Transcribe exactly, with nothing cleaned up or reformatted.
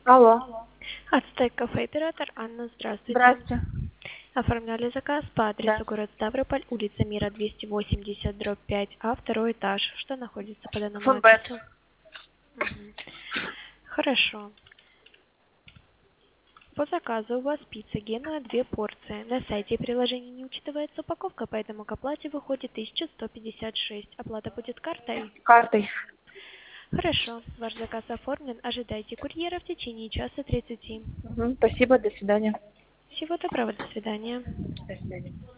Алло. Ацтек кафе оператор Анна, здравствуйте. Здрасте. Оформляли заказ по Да. адресу город Ставрополь, улица Мира двести восемьдесят, дробь пять А, второй этаж. Что находится по данному Фонбет. адресу? Мгм. Хорошо. По заказу у вас пицца Генуя две порции. На сайте приложения не учитывается упаковка, поэтому к оплате выходит тысяча сто пятьдесят шесть. Оплата будет картой? Картой. Хорошо. Ваш заказ оформлен. Ожидайте курьера в течение часа тридцати. Мгм. Спасибо, до свидания. Всего доброго. До свидания. До свидания.